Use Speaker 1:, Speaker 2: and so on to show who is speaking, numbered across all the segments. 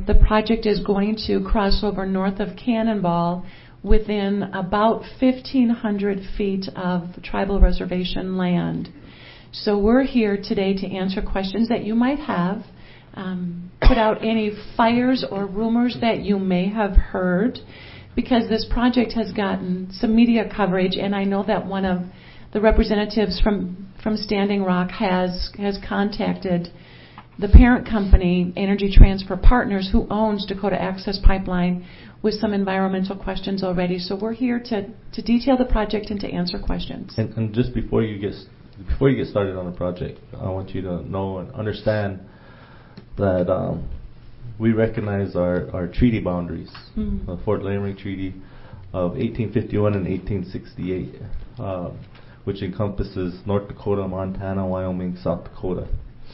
Speaker 1: The project is going to cross over north of Cannonball within about 1,500 feet of tribal reservation land. So we're here today to answer questions that you might have, put out any fires or rumors that you may have heard, because this project has gotten some media coverage, and I know that one of the representatives from Standing Rock has contacted the parent company, Energy Transfer Partners, who owns Dakota Access Pipeline, with some environmental questions already. So we're here to detail the project and to answer questions.
Speaker 2: And just before you get started on the project, I want you to know and understand that we recognize our treaty boundaries, the Fort Laramie Treaty of 1851 and 1868, which encompasses North Dakota, Montana, Wyoming, South Dakota.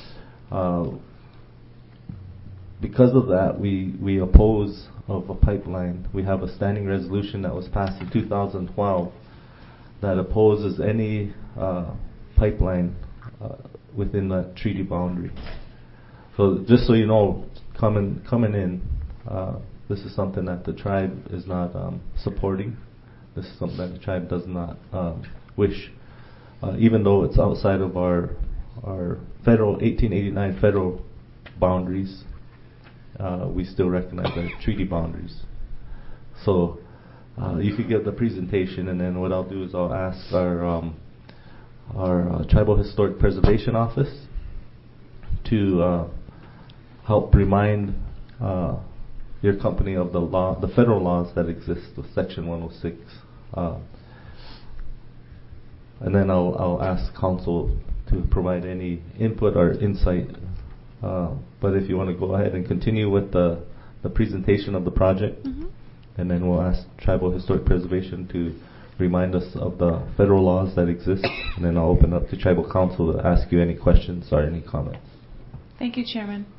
Speaker 2: Because of that, we oppose of a pipeline. We have a standing resolution that was passed in 2012 that opposes any pipeline within that treaty boundary. So just so you know, coming in, this is something that the tribe is not supporting. This is something that the tribe does not wish, even though it's outside of our federal 1889 federal boundaries. We still recognize our treaty boundaries. So you could get the presentation, and then what I'll do is I'll ask our Tribal Historic Preservation Office to help remind your company of the federal laws that exist with Section 106. And then I'll ask council to provide any input or insight. But if you want to go ahead and continue with the presentation of the project, and then we'll ask Tribal Historic Preservation to remind us of the federal laws that exist, and then I'll open up to Tribal Council to ask you any questions or any comments.
Speaker 1: Thank you, Chairman.